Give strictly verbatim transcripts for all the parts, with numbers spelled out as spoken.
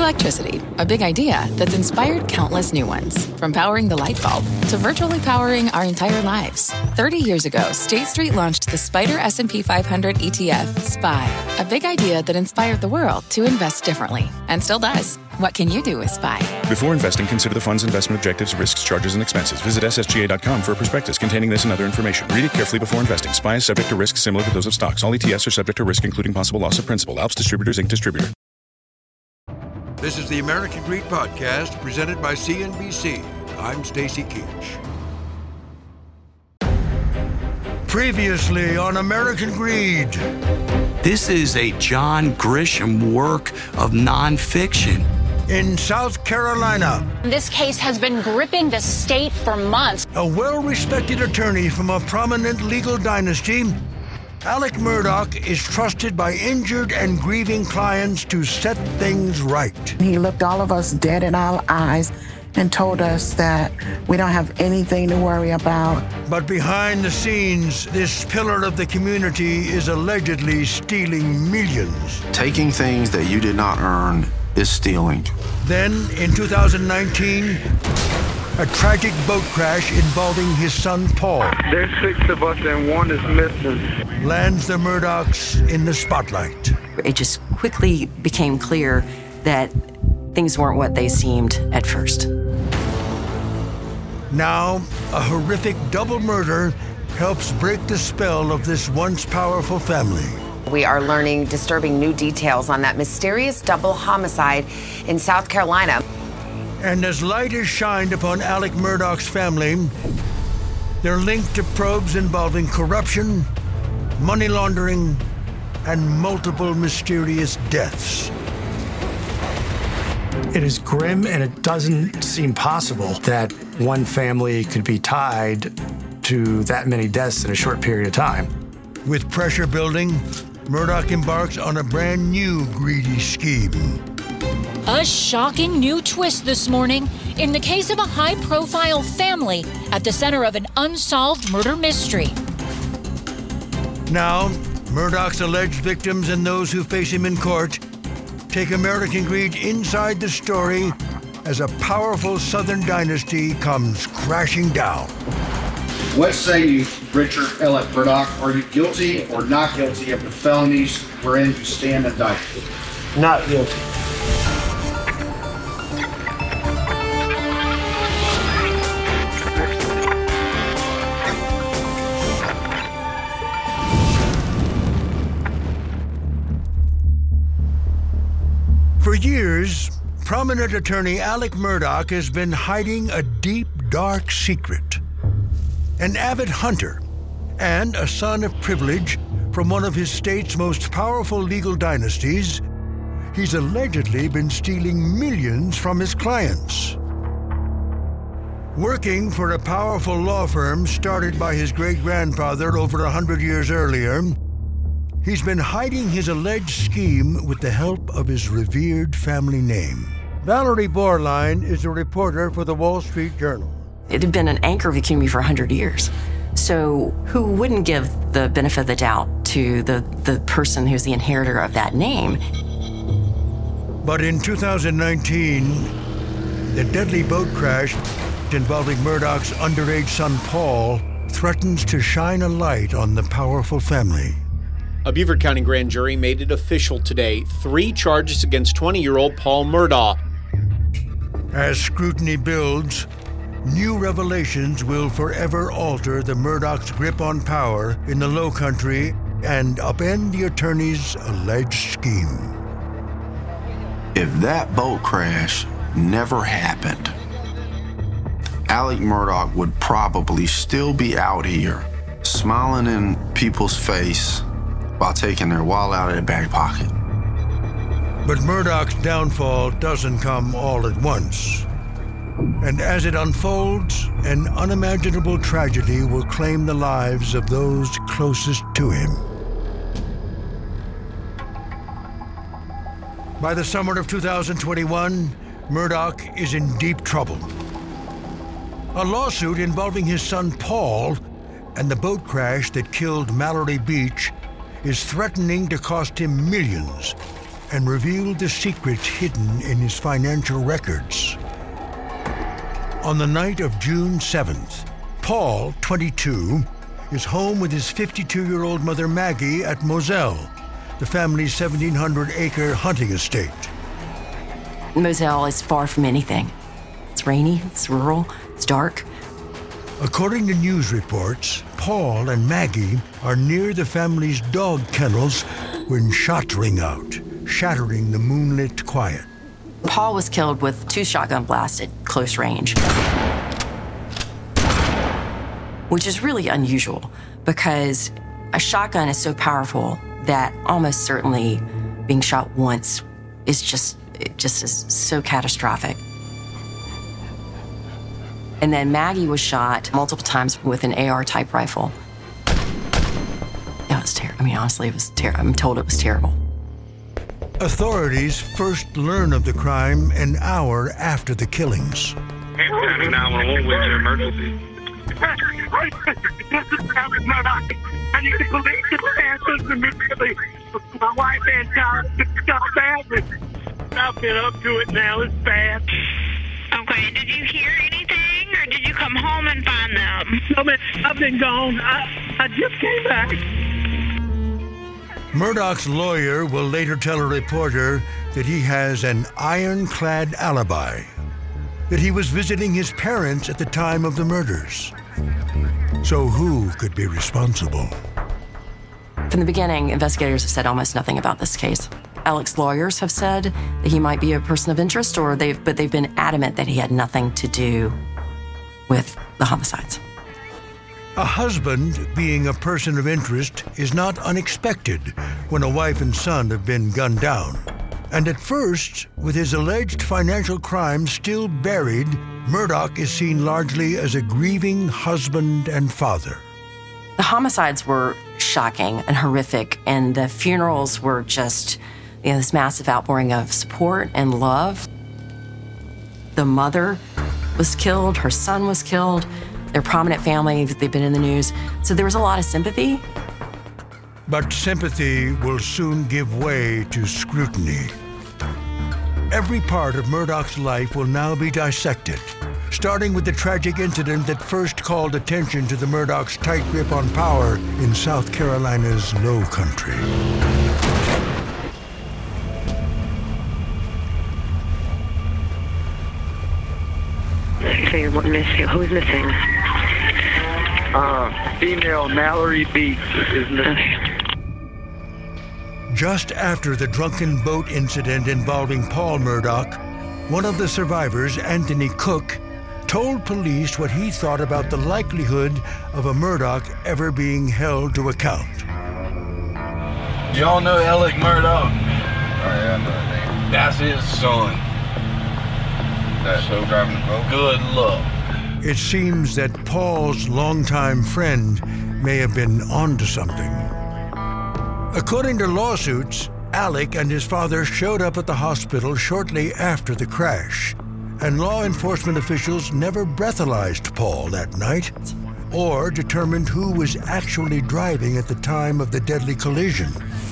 Electricity, a big idea that's inspired countless new ones. From powering the light bulb to virtually powering our entire lives. thirty years ago, State Street launched the Spider S and P five hundred E T F, S P Y, a big idea that inspired the world to invest differently, and still does. What can you do with S P Y? Before investing, consider the fund's investment objectives, risks, charges, and expenses. Visit S S G A dot com for a prospectus containing this and other information. Read it carefully before investing. S P Y is subject to risks similar to those of stocks. All E T Fs are subject to risk, including possible loss of principal. Alps Distributors, Incorporated Distributor. This is the American Greed Podcast, presented by C N B C. I'm Stacy Keach. Previously on American Greed. This is a John Grisham work of nonfiction. In South Carolina, this case has been gripping the state for months. A well-respected attorney from a prominent legal dynasty, Alec Murdaugh, is trusted by injured and grieving clients to set things right. He looked all of us dead in our eyes and told us that we don't have anything to worry about. But behind the scenes, this pillar of the community is allegedly stealing millions. Taking things that you did not earn is stealing. Then, in two thousand nineteen, a tragic boat crash involving his son, Paul. There's six of us and one is missing. Lands the Murdaughs in the spotlight. It just quickly became clear that things weren't what they seemed at first. Now, a horrific double murder helps break the spell of this once powerful family. We are learning disturbing new details on that mysterious double homicide in South Carolina. And as light is shined upon Alec Murdaugh's family, they're linked to probes involving corruption, money laundering, and multiple mysterious deaths. It is grim, and it doesn't seem possible that one family could be tied to that many deaths in a short period of time. With pressure building, Murdaugh embarks on a brand new greedy scheme. A shocking new twist this morning in the case of a high-profile family at the center of an unsolved murder mystery. Now, Murdaugh's alleged victims and those who face him in court take American Greed inside the story as a powerful Southern dynasty comes crashing down. What say you, Richard Alec Murdaugh? Are you guilty or not guilty of the felonies wherein you stand indicted? Not guilty. For years, prominent attorney Alec Murdaugh has been hiding a deep, dark secret. An avid hunter and a son of privilege from one of his state's most powerful legal dynasties, he's allegedly been stealing millions from his clients. Working for a powerful law firm started by his great-grandfather over a hundred years earlier, he's been hiding his alleged scheme with the help of his revered family name. Valerie Borline is a reporter for the Wall Street Journal. It had been an anchor of the community for one hundred years. So who wouldn't give the benefit of the doubt to the, the person who's the inheritor of that name? But in two thousand nineteen, the deadly boat crash involving Murdaugh's underage son Paul threatens to shine a light on the powerful family. A Beaver County grand jury made it official today. Three charges against twenty-year-old Paul Murdaugh. As scrutiny builds, new revelations will forever alter the Murdaugh's grip on power in the Low Country and upend the attorney's alleged scheme. If that boat crash never happened, Alec Murdaugh would probably still be out here, smiling in people's face while taking their wallet out of their back pocket. But Murdaugh's downfall doesn't come all at once. And as it unfolds, an unimaginable tragedy will claim the lives of those closest to him. By the summer of two thousand twenty-one, Murdaugh is in deep trouble. A lawsuit involving his son Paul and the boat crash that killed Mallory Beach is threatening to cost him millions. and revealed the secrets hidden in his financial records. On the night of June seventh, Paul, twenty-two, is home with his fifty-two-year-old mother Maggie at Moselle, the family's seventeen hundred acre hunting estate. Moselle is far from anything. It's rainy, it's rural, it's dark. According to news reports, Paul and Maggie are near the family's dog kennels when shots ring out, shattering the moonlit quiet. Paul was killed with two shotgun blasts at close range, which is really unusual because a shotgun is so powerful that almost certainly being shot once is just, it just is so catastrophic. And then Maggie was shot multiple times with an A R-type rifle. It was terrible. I mean, honestly, it was terrible. I'm told it was terrible. Authorities first learn of the crime an hour after the killings. nine one one, what's your emergency? This is Alex Murdaugh. I need the police to answer immediately. My wife and child got badly. I've been up to it now. It's bad. Okay, did you hear anything, or did you come home and find them? No, man, I've been gone. I, I just came back. Murdaugh's lawyer will later tell a reporter that he has an ironclad alibi, that he was visiting his parents at the time of the murders. So who could be responsible? From the beginning, investigators have said almost nothing about this case. Alec's lawyers have said that he might be a person of interest, or they've, but they've been adamant that he had nothing to do with the homicides. A husband being a person of interest is not unexpected when a wife and son have been gunned down. And at first, with his alleged financial crimes still buried, Murdaugh is seen largely as a grieving husband and father. The homicides were shocking and horrific, and the funerals were just, you know, this massive outpouring of support and love. The mother was killed, her son was killed, their prominent family, they've been in the news. So there was a lot of sympathy. But sympathy will soon give way to scrutiny. Every part of Murdaugh's life will now be dissected, starting with the tragic incident that first called attention to the Murdaugh's tight grip on power in South Carolina's Low Country. So you're missing. Who's missing? Uh, female Mallory Beats is missing. Just after the drunken boat incident involving Paul Murdaugh, one of the survivors, Anthony Cook, told police what he thought about the likelihood of a Murdaugh ever being held to account. Y'all know Alec Murdaugh? Oh, yeah, I know that name. That's his son. That's so driving the boat? Good luck. It seems that Paul's longtime friend may have been onto something. According to lawsuits, Alec and his father showed up at the hospital shortly after the crash, and law enforcement officials never breathalyzed Paul that night or determined who was actually driving at the time of the deadly collision.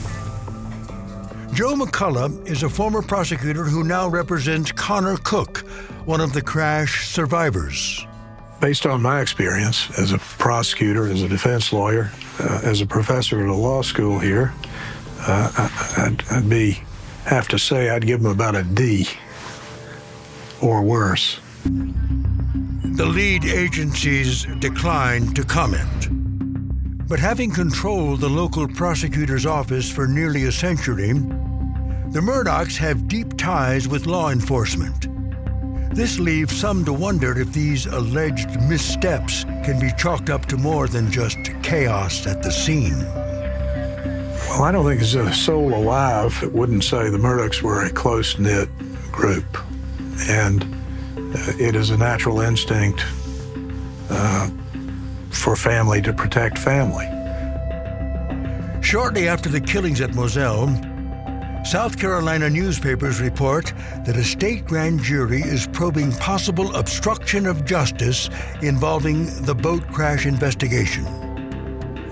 Joe McCullough is a former prosecutor who now represents Connor Cook, one of the crash survivors. Based on my experience as a prosecutor, as a defense lawyer, uh, as a professor at a law school here, uh, I, I'd, I'd be, have to say I'd give him about a D or worse. The lead agencies declined to comment. But having controlled the local prosecutor's office for nearly a century, the Murdaughs have deep ties with law enforcement. This leaves some to wonder if these alleged missteps can be chalked up to more than just chaos at the scene. Well, I don't think there's a soul alive that wouldn't say the Murdaughs were a close-knit group. And uh, it is a natural instinct uh, for family to protect family. Shortly after the killings at Moselle, South Carolina newspapers report that a state grand jury is probing possible obstruction of justice involving the boat crash investigation.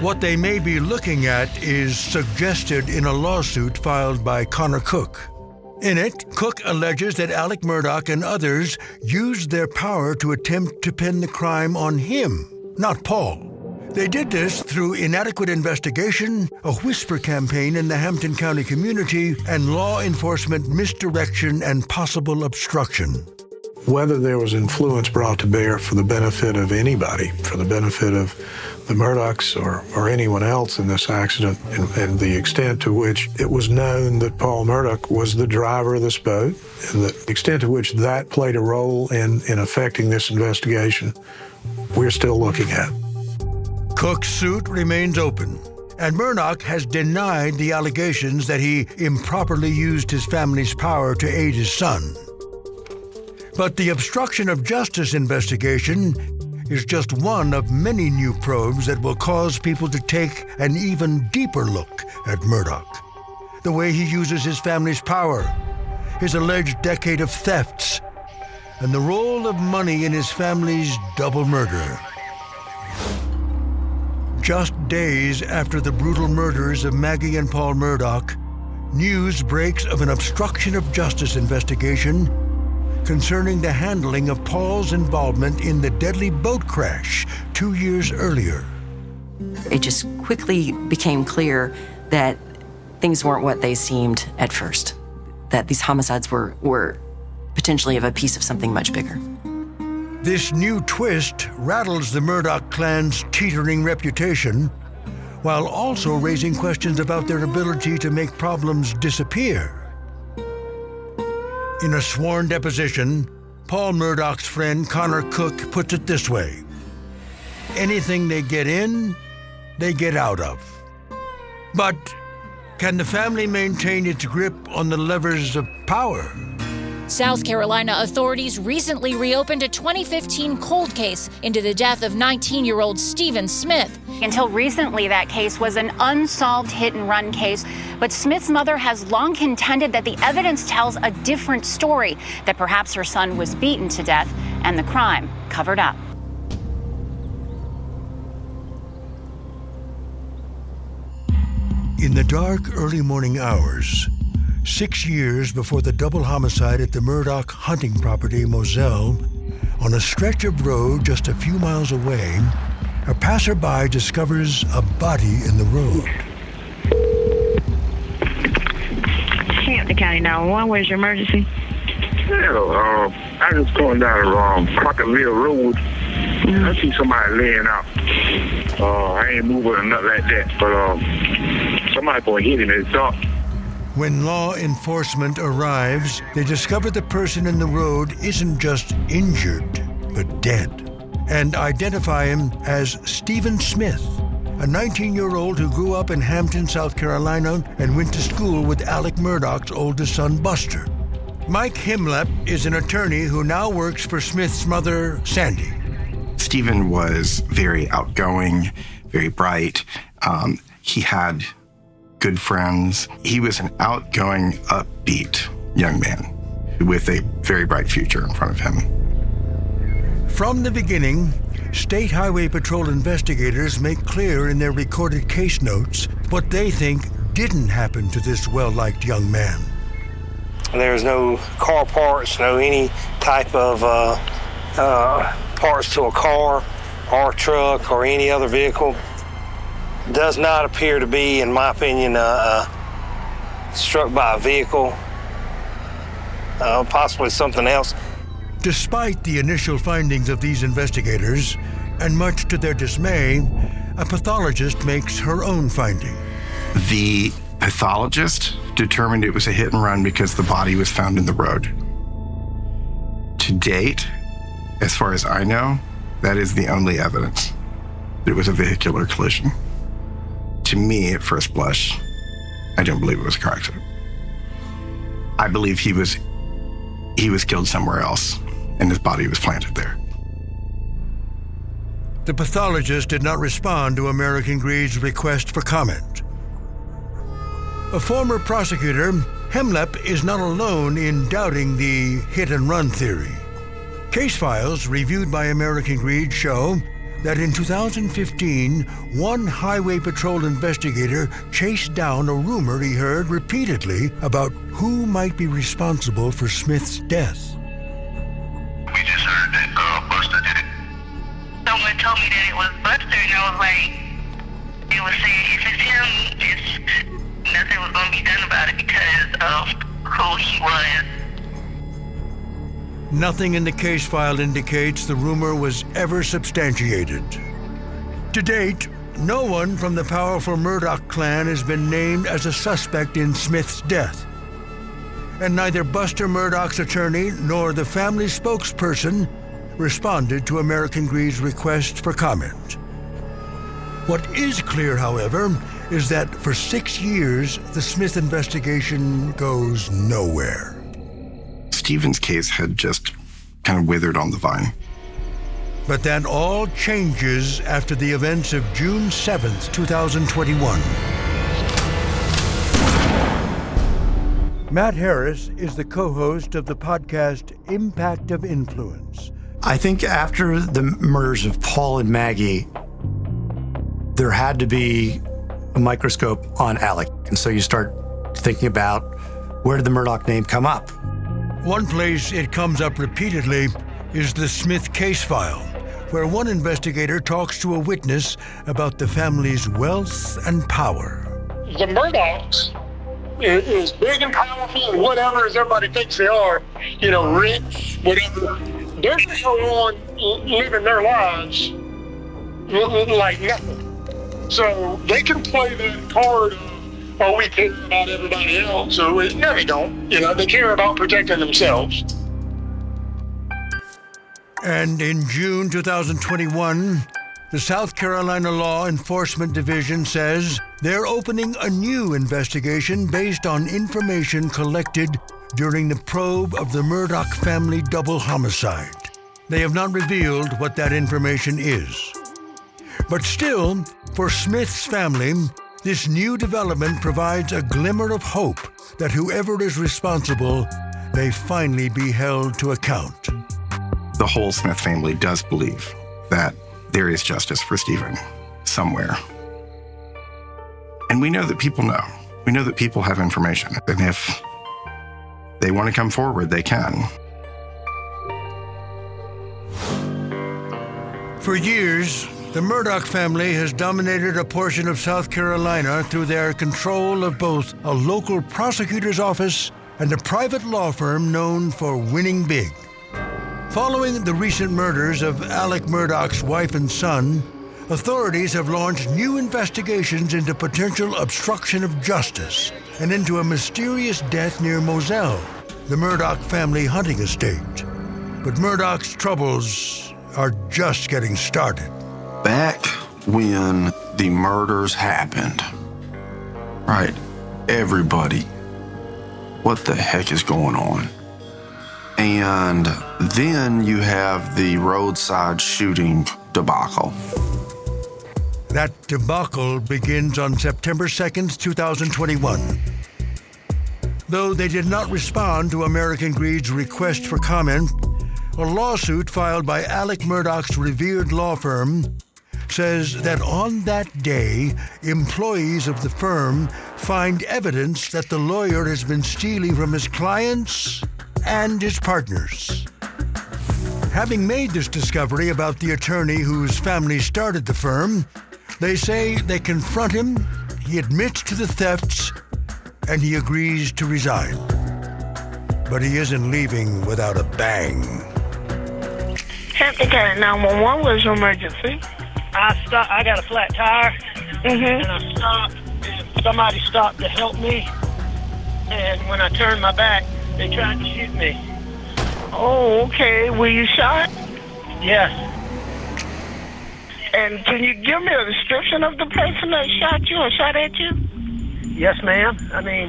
What they may be looking at is suggested in a lawsuit filed by Connor Cook. In it, Cook alleges that Alec Murdaugh and others used their power to attempt to pin the crime on him, not Paul. They did this through inadequate investigation, a whisper campaign in the Hampton County community, and law enforcement misdirection and possible obstruction. Whether there was influence brought to bear for the benefit of anybody, for the benefit of the Murdaughs or, or anyone else in this accident, and, and the extent to which it was known that Paul Murdaugh was the driver of this boat, and the extent to which that played a role in, in affecting this investigation, we're still looking at. Cook's suit remains open, and Murdaugh has denied the allegations that he improperly used his family's power to aid his son. But the obstruction of justice investigation is just one of many new probes that will cause people to take an even deeper look at Murdaugh. The way he uses his family's power, his alleged decade of thefts, and the role of money in his family's double murder. Just days after the brutal murders of Maggie and Paul Murdaugh, news breaks of an obstruction of justice investigation concerning the handling of Paul's involvement in the deadly boat crash two years earlier. It just quickly became clear that things weren't what they seemed at first, that these homicides were, were potentially of a piece of something much bigger. This new twist rattles the Murdaugh clan's teetering reputation, while also raising questions about their ability to make problems disappear. In a sworn deposition, Paul Murdaugh's friend Connor Cook puts it this way: anything they get in, they get out of. But can the family maintain its grip on the levers of power? South Carolina authorities recently reopened a twenty fifteen cold case into the death of nineteen-year-old Stephen Smith. Until recently, that case was an unsolved hit-and-run case. But Smith's mother has long contended that the evidence tells a different story, that perhaps her son was beaten to death and the crime covered up. In the dark, early morning hours, six years before the double homicide at the Murdaugh hunting property, Moselle, on a stretch of road just a few miles away, a passerby discovers a body in the road. Hampton County nine one one, where's your emergency? Yeah, uh, I was going down um, Crocketville Road. Mm-hmm. I see somebody laying out. Uh, I ain't moving or nothing like that, but um, somebody going to hit him in the dark. When law enforcement arrives, they discover the person in the road isn't just injured, but dead, and identify him as Stephen Smith, a nineteen-year-old who grew up in Hampton, South Carolina, and went to school with Alec Murdaugh's oldest son, Buster. Mike Himlep is an attorney who now works for Smith's mother, Sandy. Stephen was very outgoing, very bright. Um, he had good friends. He was an outgoing, upbeat young man with a very bright future in front of him. From the beginning, State Highway Patrol investigators make clear in their recorded case notes what they think didn't happen to this well-liked young man. There's no car parts, no any type of uh, uh, parts to a car or truck or any other vehicle. Does not appear to be, in my opinion, uh, uh, struck by a vehicle, uh, possibly something else. Despite the initial findings of these investigators, and much to their dismay, a pathologist makes her own finding. The pathologist determined it was a hit and run because the body was found in the road. To date, as far as I know, that is the only evidence that it was a vehicular collision. To me, at first blush, I don't believe it was a car accident. I believe he was he was killed somewhere else, and his body was planted there. The pathologist did not respond to American Greed's request for comment. A former prosecutor, Himlep is not alone in doubting the hit-and-run theory. Case files reviewed by American Greed show that in two thousand fifteen, one Highway Patrol investigator chased down a rumor he heard repeatedly about who might be responsible for Smith's death. We just heard that uh, Buster did it. Someone told me that it was Buster, and I was like, it was saying if it's him, it's, nothing was going to be done about it because of who he was. Nothing in the case file indicates the rumor was ever substantiated. To date, no one from the powerful Murdaugh clan has been named as a suspect in Smith's death. And neither Buster Murdaugh's attorney nor the family spokesperson responded to American Greed's request for comment. What is clear, however, is that for six years, the Smith investigation goes nowhere. Stephen's case had just kind of withered on the vine. But that all changes after the events of June seventh, twenty twenty-one. Matt Harris is the co-host of the podcast Impact of Influence. I think after the murders of Paul and Maggie, there had to be a microscope on Alec. And so you start thinking about, where did the Murdaugh name come up? One place it comes up repeatedly is the Smith case file, where one investigator talks to a witness about the family's wealth and power. The Murdaughs is, is big and powerful and whatever as everybody thinks they are, you know, rich, whatever. They're still on living their lives like nothing. So they can play that card of, oh, we care about everybody else. So it, no, they don't. You know, they care about protecting themselves. And in June twenty twenty-one, the South Carolina Law Enforcement Division says they're opening a new investigation based on information collected during the probe of the Murdaugh family double homicide. They have not revealed what that information is. But still, for Smith's family, this new development provides a glimmer of hope that whoever is responsible may finally be held to account. The whole Smith family does believe that there is justice for Stephen somewhere. And we know that people know. We know that people have information. And if they want to come forward, they can. For years, the Murdaugh family has dominated a portion of South Carolina through their control of both a local prosecutor's office and a private law firm known for winning big. Following the recent murders of Alec Murdaugh's wife and son, authorities have launched new investigations into potential obstruction of justice and into a mysterious death near Moselle, the Murdaugh family hunting estate. But Murdaugh's troubles are just getting started. Back when the murders happened, right, everybody, what the heck is going on? And then you have the roadside shooting debacle. That debacle begins on September second, twenty twenty-one. Though they did not respond to American Greed's request for comment, a lawsuit filed by Alec Murdaugh's revered law firm says that on that day, employees of the firm find evidence that the lawyer has been stealing from his clients and his partners. Having made this discovery about the attorney whose family started the firm, they say they confront him, he admits to the thefts, and he agrees to resign. But he isn't leaving without a bang. Hampton County nine one one was an emergency. I stopped, I got a flat tire, Mm-hmm. and I stopped, and somebody stopped to help me. And when I turned my back, they tried to shoot me. Oh, okay. Were you shot? Yes. And can you give me a description of the person that shot you or shot at you? Yes, ma'am. I mean,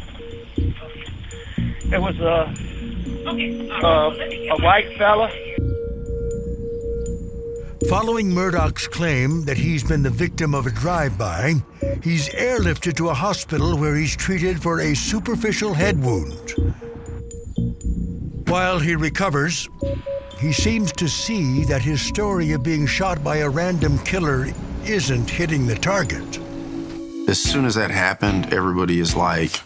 it was a, a, a white fella. Following Murdaugh's claim that he's been the victim of a drive-by, he's airlifted to a hospital where he's treated for a superficial head wound. While he recovers, he seems to see that his story of being shot by a random killer isn't hitting the target. As soon as that happened, everybody is like,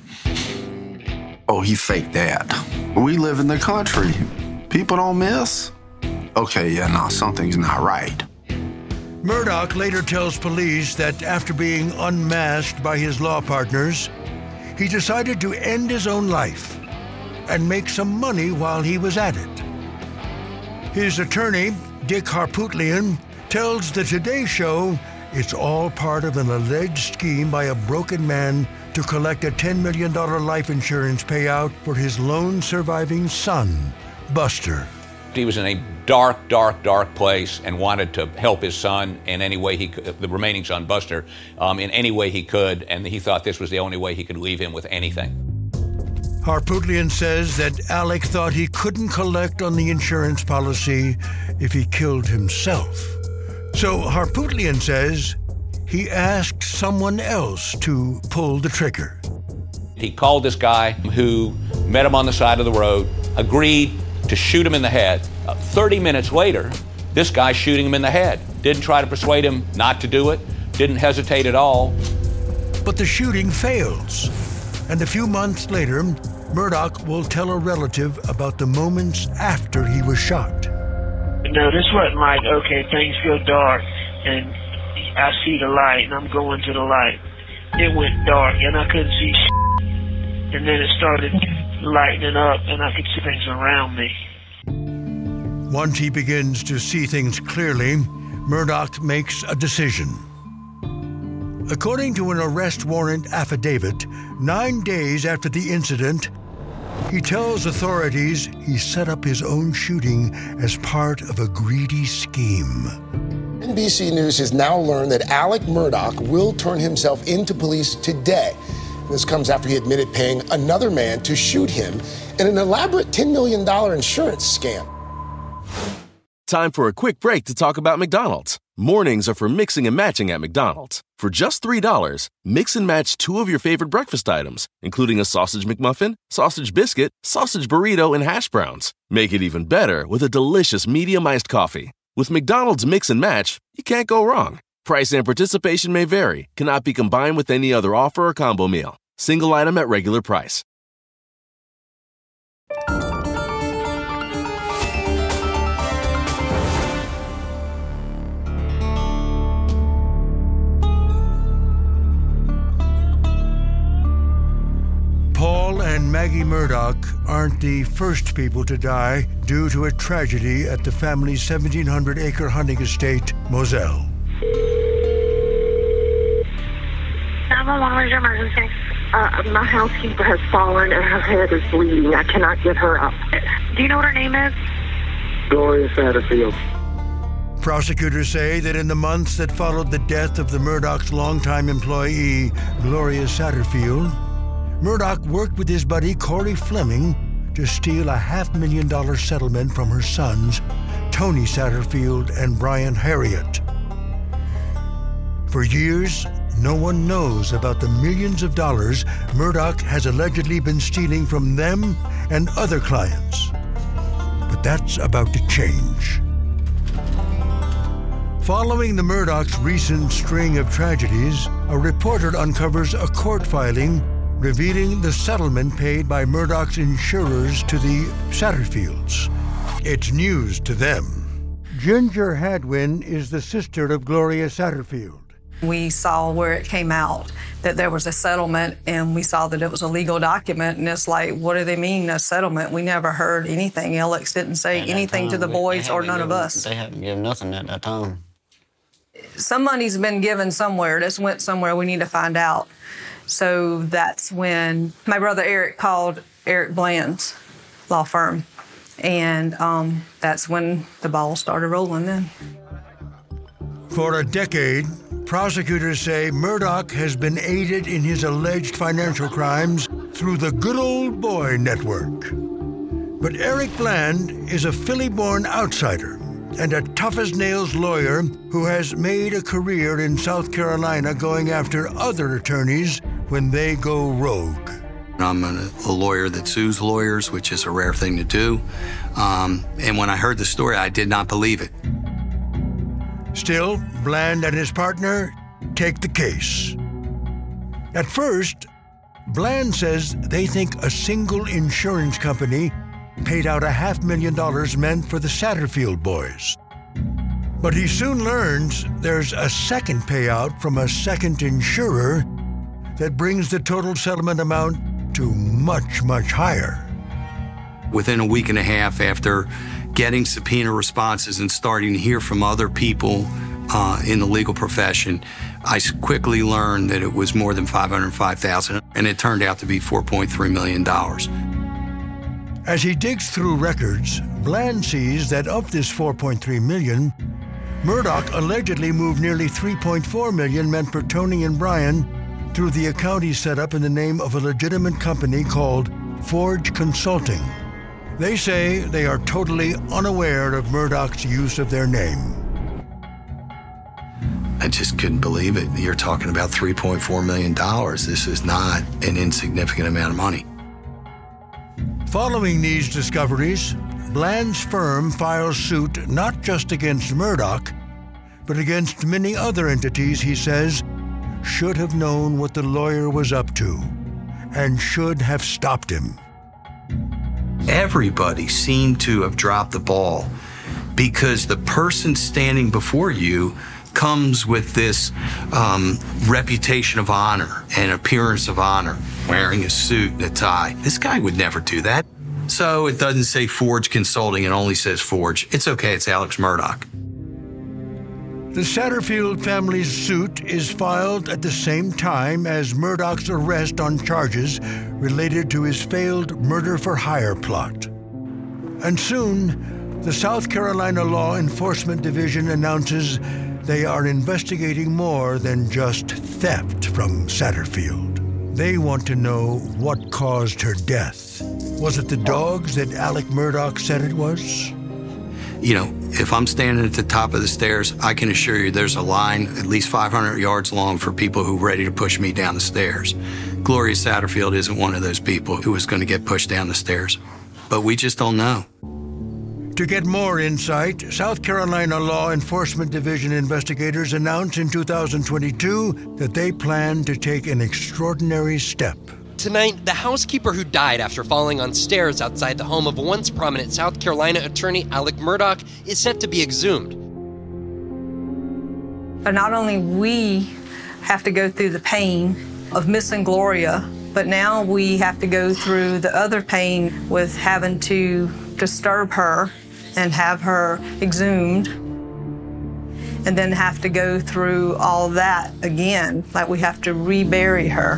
oh, he faked that. We live in the country. People don't miss. Okay, yeah, no, something's not right. Murdaugh later tells police that after being unmasked by his law partners, he decided to end his own life and make some money while he was at it. His attorney, Dick Harpootlian, tells the Today Show it's all part of an alleged scheme by a broken man to collect a ten million dollars life insurance payout for his lone surviving son, Buster. He was in a dark, dark, dark place and wanted to help his son in any way he could, the remaining son, Buster, um, in any way he could, and he thought this was the only way he could leave him with anything. Harpootlian says that Alec thought he couldn't collect on the insurance policy if he killed himself. So Harpootlian says he asked someone else to pull the trigger. He called this guy who met him on the side of the road, agreed to shoot him in the head. Uh, thirty minutes later, this guy's shooting him in the head. Didn't try to persuade him not to do it, didn't hesitate at all. But the shooting fails. And a few months later, Murdaugh will tell a relative about the moments after he was shot. No, this wasn't like, okay, things go dark, and I see the light, and I'm going to the light. It went dark, and I couldn't see shit. And then it started lightening up, and I could see things around me. Once he begins to see things clearly, Murdaugh makes a decision. According to an arrest warrant affidavit, nine days after the incident, he tells authorities he set up his own shooting as part of a greedy scheme. N B C News has now learned that Alec Murdaugh will turn himself into police today. This comes after he admitted paying another man to shoot him in an elaborate ten million dollars insurance scam. Time for a quick break to talk about McDonald's. Mornings are for mixing and matching at McDonald's. For just three dollars, mix and match two of your favorite breakfast items, including a sausage McMuffin, sausage biscuit, sausage burrito, and hash browns. Make it even better with a delicious medium iced coffee. With McDonald's Mix and Match, you can't go wrong. Price and participation may vary, cannot be combined with any other offer or combo meal. Single item at regular price. Paul and Maggie Murdaugh aren't the first people to die due to a tragedy at the family's seventeen hundred acre hunting estate, Moselle. nine one one, where's your emergency? Uh, my housekeeper has fallen and her head is bleeding. I cannot get her up. Do you know what her name is? Gloria Satterfield. Prosecutors say that in the months that followed the death of the Murdaugh's longtime employee, Gloria Satterfield, Murdaugh worked with his buddy Corey Fleming to steal a half million dollar settlement from her sons, Tony Satterfield and Brian Harriet. For years, no one knows about the millions of dollars Murdaugh has allegedly been stealing from them and other clients. But that's about to change. Following the Murdaugh's recent string of tragedies, a reporter uncovers a court filing revealing the settlement paid by Murdaugh's insurers to the Satterfields. It's news to them. Ginger Hadwin is the sister of Gloria Satterfield. We saw where it came out that there was a settlement, and we saw that it was a legal document, and it's like, what do they mean, a settlement? We never heard anything. Alex didn't say anything to the boys or none of us. They haven't given nothing at that time. Some money's been given somewhere. This went somewhere. We need to find out. So that's when my brother Eric called Eric Bland's law firm, and um, that's when the ball started rolling then. For a decade, prosecutors say Murdaugh has been aided in his alleged financial crimes through the Good Old Boy Network. But Eric Bland is a Philly-born outsider and a tough-as-nails lawyer who has made a career in South Carolina going after other attorneys when they go rogue. I'm a, a lawyer that sues lawyers, which is a rare thing to do. Um, and when I heard the story, I did not believe it. Still, Bland and his partner take the case. At first, Bland says they think a single insurance company paid out a half million dollars meant for the Satterfield boys. But he soon learns there's a second payout from a second insurer that brings the total settlement amount to much, much higher. Within a week and a half after getting subpoena responses and starting to hear from other people uh, in the legal profession, I quickly learned that it was more than five hundred five thousand dollars, and it turned out to be four point three million dollars. As he digs through records, Bland sees that of this four point three million dollars, Murdaugh allegedly moved nearly three point four million dollars meant for Tony and Brian through the account he set up in the name of a legitimate company called Forge Consulting. They say they are totally unaware of Murdaugh's use of their name. I just couldn't believe it. You're talking about three point four million dollars. This is not an insignificant amount of money. Following these discoveries, Bland's firm files suit not just against Murdaugh, but against many other entities he says should have known what the lawyer was up to and should have stopped him. Everybody seemed to have dropped the ball because the person standing before you comes with this um, reputation of honor and appearance of honor, wearing a suit and a tie. This guy would never do that. So it doesn't say Forge Consulting, it only says Forge. It's okay, it's Alex Murdaugh. The Satterfield family's suit is filed at the same time as Murdaugh's arrest on charges related to his failed murder-for-hire plot. And soon, the South Carolina Law Enforcement Division announces they are investigating more than just theft from Satterfield. They want to know what caused her death. Was it the dogs that Alec Murdaugh said it was? You know, if I'm standing at the top of the stairs, I can assure you there's a line at least five hundred yards long for people who are ready to push me down the stairs. Gloria Satterfield isn't one of those people who is going to get pushed down the stairs. But we just don't know. To get more insight, South Carolina Law Enforcement Division investigators announced in two thousand twenty-two that they plan to take an extraordinary step. Tonight, the housekeeper who died after falling on stairs outside the home of once prominent South Carolina attorney Alec Murdaugh is set to be exhumed. But not only we have to go through the pain of missing Gloria, but now we have to go through the other pain with having to disturb her and have her exhumed, and then have to go through all that again, like we have to rebury her.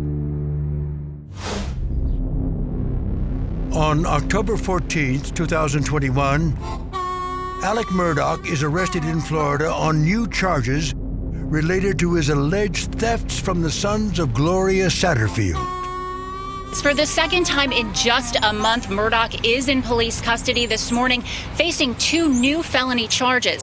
On October fourteenth, two thousand twenty-one, Alec Murdaugh is arrested in Florida on new charges related to his alleged thefts from the sons of Gloria Satterfield. For the second time in just a month, Murdaugh is in police custody this morning, facing two new felony charges.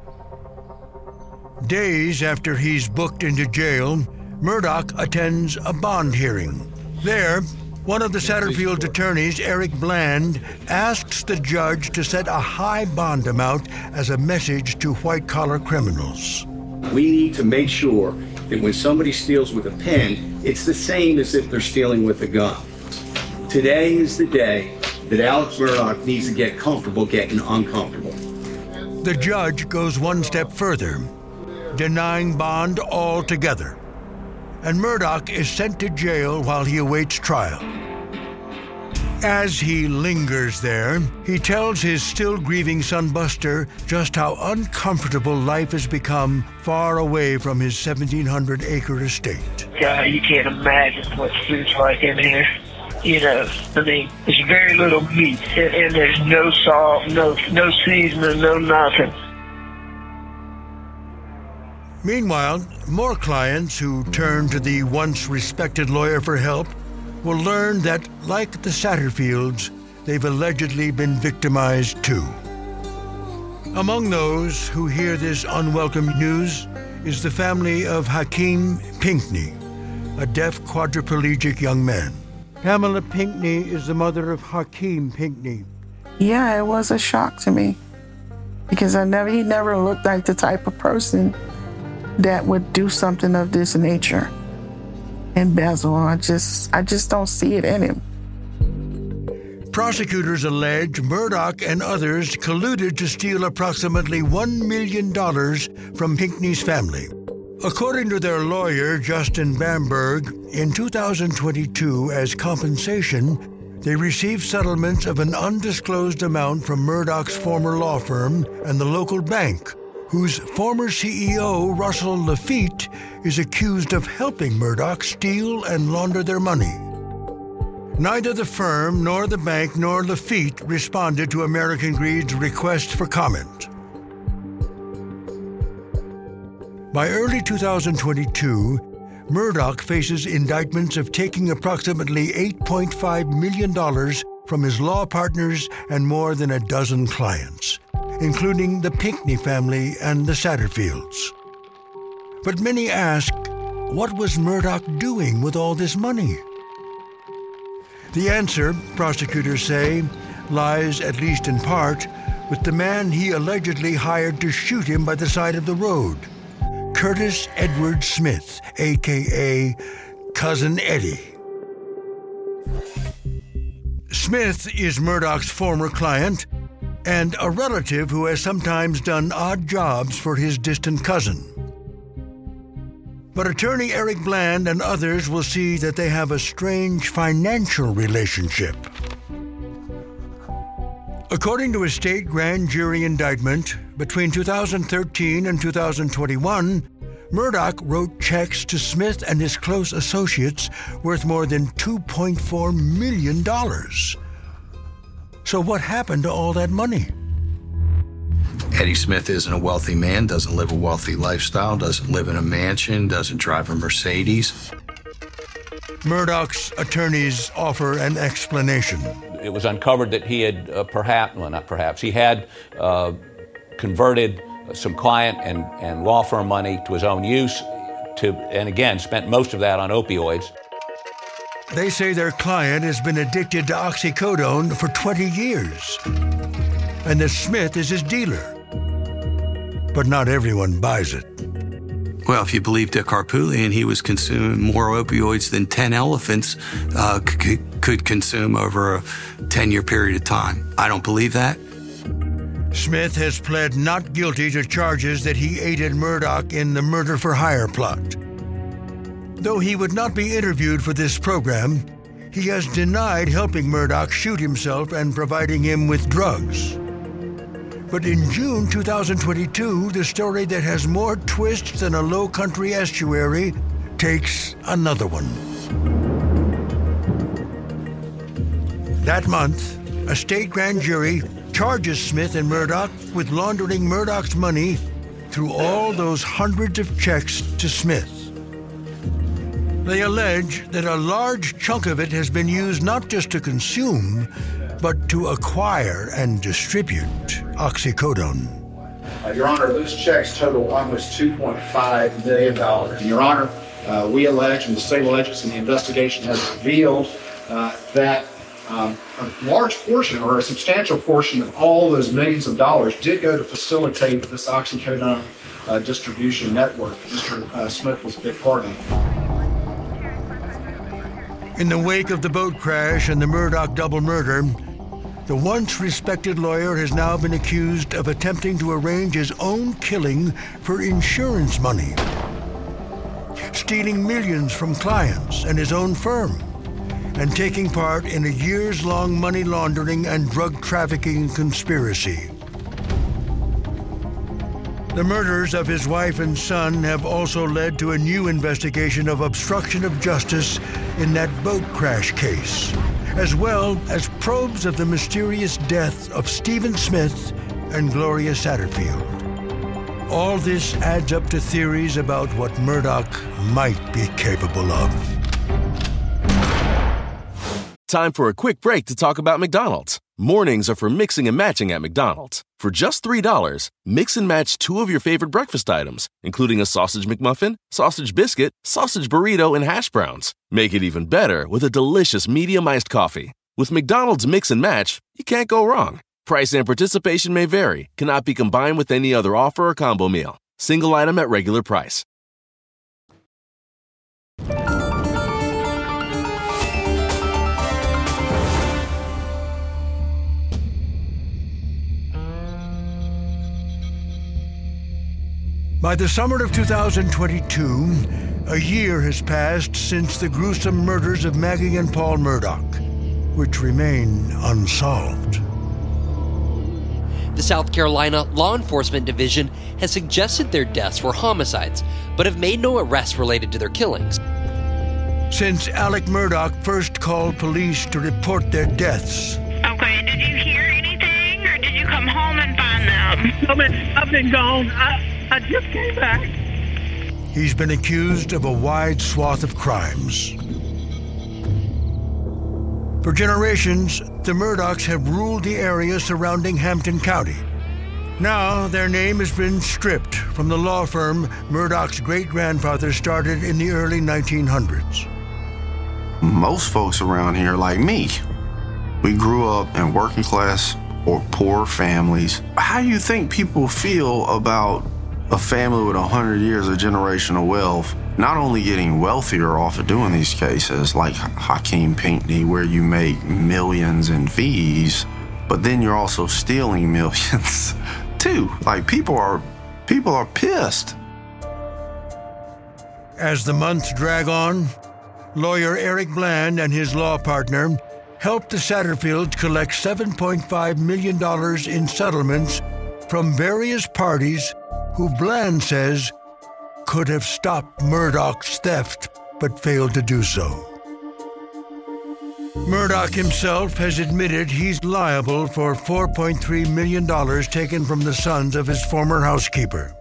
Days after he's booked into jail, Murdaugh attends a bond hearing. There, one of the Satterfield attorneys, Eric Bland, asks the judge to set a high bond amount as a message to white-collar criminals. We need to make sure that when somebody steals with a pen, it's the same as if they're stealing with a gun. Today is the day that Alex Murdaugh needs to get comfortable getting uncomfortable. The judge goes one step further, denying bond altogether, and Murdaugh is sent to jail while he awaits trial. As he lingers there, he tells his still grieving son Buster just how uncomfortable life has become far away from his seventeen hundred acre estate. God, you can't imagine what food's like in here. You know, I mean, there's very little meat, and, and there's no salt, no no seasoning, no nothing. Meanwhile, more clients who turn to the once respected lawyer for help will learn that, like the Satterfields, they've allegedly been victimized too. Among those who hear this unwelcome news is the family of Hakeem Pinkney, a deaf quadriplegic young man. Pamela Pinckney is the mother of Hakeem Pinckney. Yeah, it was a shock to me because I never, he never looked like the type of person that would do something of this nature. Embezzle, I just, I just don't see it in him. Prosecutors allege Murdaugh and others colluded to steal approximately one million dollars from Pinckney's family. According to their lawyer, Justin Bamberg, in two thousand twenty-two, as compensation, they received settlements of an undisclosed amount from Murdaugh's former law firm and the local bank, whose former C E O, Russell Lafitte, is accused of helping Murdaugh steal and launder their money. Neither the firm, nor the bank, nor Lafitte responded to American Greed's request for comment. By early two thousand twenty-two, Murdaugh faces indictments of taking approximately eight point five million dollars from his law partners and more than a dozen clients, including the Pinckney family and the Satterfields. But many ask, what was Murdaugh doing with all this money? The answer, prosecutors say, lies, at least in part, with the man he allegedly hired to shoot him by the side of the road, Curtis Edward Smith, a k a. Cousin Eddie. Smith is Murdaugh's former client and a relative who has sometimes done odd jobs for his distant cousin. But attorney Eric Bland and others will see that they have a strange financial relationship. According to a state grand jury indictment, between two thousand thirteen and two thousand twenty-one, Murdaugh wrote checks to Smith and his close associates worth more than two point four million dollars. So what happened to all that money? Eddie Smith isn't a wealthy man, doesn't live a wealthy lifestyle, doesn't live in a mansion, doesn't drive a Mercedes. Murdaugh's attorneys offer an explanation. It was uncovered that he had uh, perhaps, well, not perhaps, he had uh, converted some client and, and law firm money to his own use, to, and again, spent most of that on opioids. They say their client has been addicted to oxycodone for twenty years, and that Smith is his dealer. But not everyone buys it. Well, if you believe Dick Harpootlian, he was consuming more opioids than ten elephants uh, c- could consume over a ten-year period of time. I don't believe that. Smith has pled not guilty to charges that he aided Murdaugh in the murder-for-hire plot. Though he would not be interviewed for this program, he has denied helping Murdaugh shoot himself and providing him with drugs. But in June two thousand twenty-two, the story that has more twists than a low-country estuary takes another one. That month, a state grand jury charges Smith and Murdaugh with laundering Murdaugh's money through all those hundreds of checks to Smith. They allege that a large chunk of it has been used not just to consume, but to acquire and distribute oxycodone. Uh, Your Honor, those checks total almost two point five million dollars. And Your Honor, uh, we allege, and the state alleges, and the investigation has revealed uh, that um, a large portion or a substantial portion of all those millions of dollars did go to facilitate this oxycodone uh, distribution network. Mister Uh, Smith was a big part of it. In the wake of the boat crash and the Murdaugh double murder, the once respected lawyer has now been accused of attempting to arrange his own killing for insurance money, stealing millions from clients and his own firm, and taking part in a years-long money laundering and drug trafficking conspiracy. The murders of his wife and son have also led to a new investigation of obstruction of justice in that boat crash case, as well as probes of the mysterious death of Stephen Smith and Gloria Satterfield. All this adds up to theories about what Murdaugh might be capable of. Time for a quick break to talk about McDonald's. Mornings are for mixing and matching at McDonald's. For just three dollars, mix and match two of your favorite breakfast items, including a sausage McMuffin, sausage biscuit, sausage burrito, and hash browns. Make it even better with a delicious medium iced coffee. With McDonald's Mix and Match, you can't go wrong. Price and participation may vary. Cannot be combined with any other offer or combo meal. Single item at regular price. By the summer of two thousand twenty-two, a year has passed since the gruesome murders of Maggie and Paul Murdaugh, which remain unsolved. The South Carolina Law Enforcement Division has suggested their deaths were homicides, but have made no arrests related to their killings. Since Alec Murdaugh first called police to report their deaths, Okay, did you hear anything, or did you come home and find them? I've been, I've been gone. I, I just came back. he's been accused of a wide swath of crimes. For generations, the Murdaughs have ruled the area surrounding Hampton County. Now, their name has been stripped from the law firm Murdaugh's great-grandfather started in the early nineteen hundreds. Most folks around here, like me, we grew up in working class or poor families. How do you think people feel about a family with one hundred years of generational wealth not only getting wealthier off of doing these cases, like Hakeem Pinckney, where you make millions in fees, but then you're also stealing millions too? Like, people are people are pissed. As the months drag on, lawyer Eric Bland and his law partner helped the Satterfields collect seven point five million dollars in settlements from various parties who Bland says could have stopped Murdaugh's theft, but failed to do so. Murdaugh himself has admitted he's liable for four point three million dollars taken from the sons of his former housekeeper.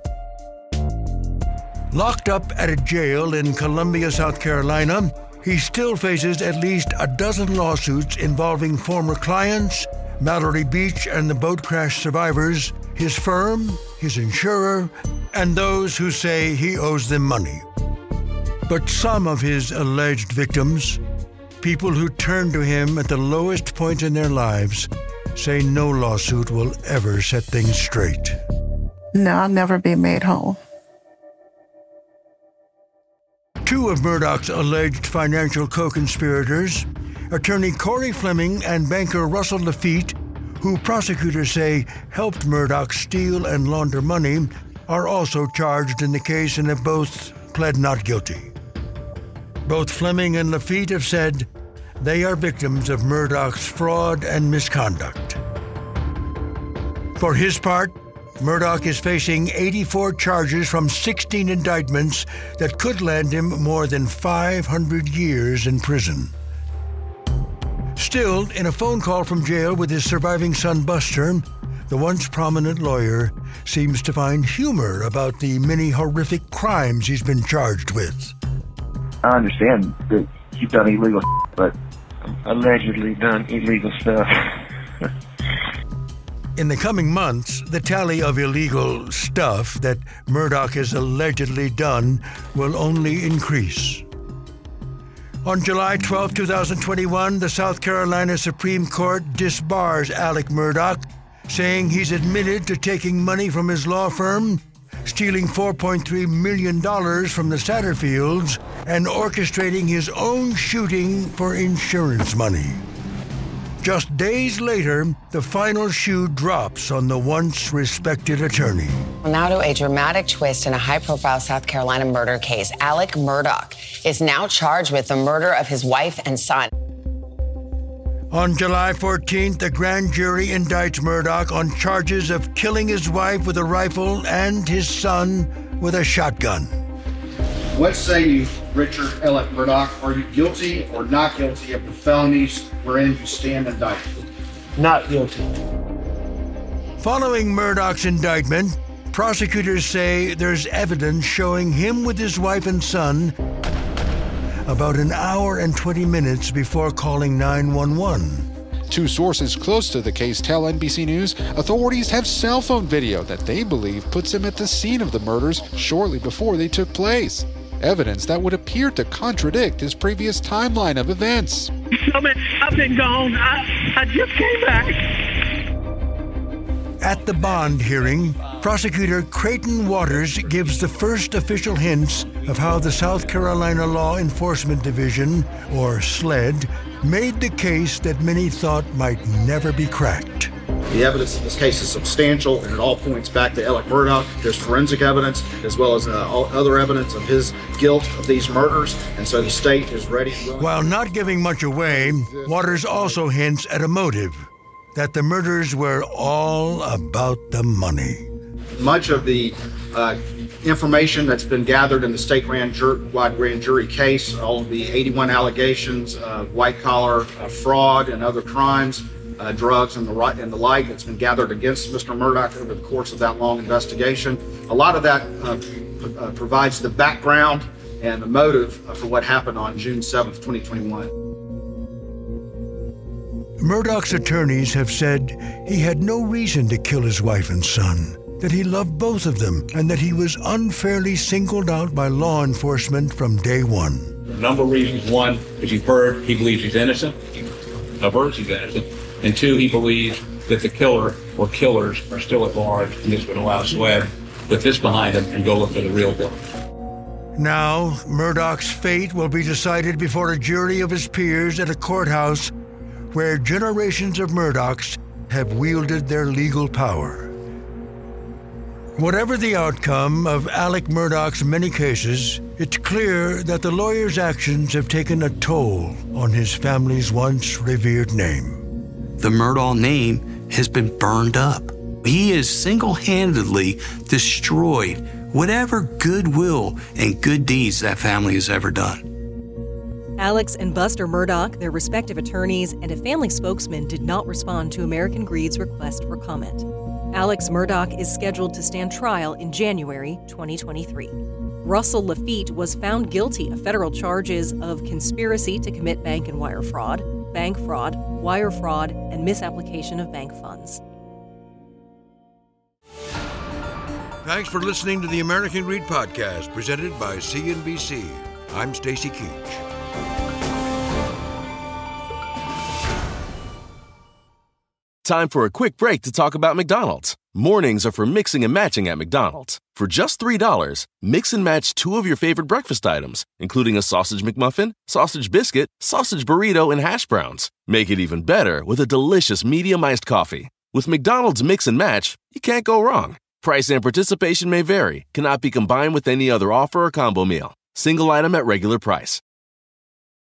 Locked up at a jail in Columbia, South Carolina, he still faces at least a dozen lawsuits involving former clients, Mallory Beach and the boat crash survivors, his firm, his insurer, and those who say he owes them money. But some of his alleged victims, people who turn to him at the lowest point in their lives, say no lawsuit will ever set things straight. No, I'll never be made whole. Two of Murdaugh's alleged financial co-conspirators, attorney Corey Fleming and banker Russell Lafitte, who prosecutors say helped Murdaugh steal and launder money, are also charged in the case and have both pled not guilty. Both Fleming and Lafitte have said they are victims of Murdaugh's fraud and misconduct. For his part, Murdaugh is facing eighty-four charges from sixteen indictments that could land him more than five hundred years in prison. Still, in a phone call from jail with his surviving son Buster, the once prominent lawyer seems to find humor about the many horrific crimes he's been charged with. I understand that you've done illegal, but allegedly done illegal stuff. In the coming months, the tally of illegal stuff that Murdaugh has allegedly done will only increase. On July twelfth, twenty twenty-one, the South Carolina Supreme Court disbars Alec Murdaugh, saying he's admitted to taking money from his law firm, stealing four point three million dollars from the Satterfields, and orchestrating his own shooting for insurance money. Just days later, the final shoe drops on the once respected attorney. Now to a dramatic twist in a high-profile South Carolina murder case. Alec Murdaugh is now charged with the murder of his wife and son. On July fourteenth, the grand jury indicts Murdaugh on charges of killing his wife with a rifle and his son with a shotgun. What say you, Richard Alec Murdaugh? Are you guilty or not guilty of the felonies wherein you stand indicted? Not guilty. Following Murdaugh's indictment, prosecutors say there's evidence showing him with his wife and son about an hour and twenty minutes before calling nine one one. Two sources close to the case tell N B C News authorities have cell phone video that they believe puts him at the scene of the murders shortly before they took place. Evidence that would appear to contradict his previous timeline of events. I've been gone. I, I just came back. At the bond hearing, prosecutor Creighton Waters gives the first official hints of how the South Carolina Law Enforcement Division, or SLED, made the case that many thought might never be cracked. The evidence in this case is substantial, and it all points back to Alec Murdaugh. There's forensic evidence, as well as uh, all other evidence of his guilt of these murders, and so the state is ready. While not giving much away, Waters also hints at a motive, that the murders were all about the money. Much of the uh, information that's been gathered in the state grand jury, wide grand jury case, all of the eighty-one allegations of white-collar uh, fraud and other crimes, uh, drugs and the, and the like that's been gathered against Mister Murdaugh over the course of that long investigation, a lot of that uh, p- uh, provides the background and the motive for what happened on June seventh, twenty twenty-one. Murdaugh's attorneys have said he had no reason to kill his wife and son, that he loved both of them, and that he was unfairly singled out by law enforcement from day one. A number of reasons. One, as you've heard, he believes he's innocent. Averts he's innocent. And two, he believes that the killer or killers are still at large, and this would allow SLED to put this behind him and go look for the real killer. Now, Murdaugh's fate will be decided before a jury of his peers at a courthouse where generations of Murdaughs have wielded their legal power. Whatever the outcome of Alec Murdaugh's many cases, it's clear that the lawyer's actions have taken a toll on his family's once revered name. The Murdaugh name has been burned up. He has single-handedly destroyed whatever goodwill and good deeds that family has ever done. Alex and Buster Murdaugh, their respective attorneys, and a family spokesman did not respond to American Greed's request for comment. Alex Murdaugh is scheduled to stand trial in January twenty twenty-three. Russell Lafitte was found guilty of federal charges of conspiracy to commit bank and wire fraud, bank fraud, wire fraud, and misapplication of bank funds. Thanks for listening to the American Greed Podcast, presented by C N B C. I'm Stacy Keach. Time for a quick break to talk about McDonald's. Mornings are for mixing and matching at McDonald's. For just three dollars, mix and match two of your favorite breakfast items, including a sausage McMuffin, sausage biscuit, sausage burrito, and hash browns. Make it even better with a delicious medium iced coffee. With McDonald's Mix and Match, you can't go wrong. Price and participation may vary, cannot be combined with any other offer or combo meal. Single item at regular price.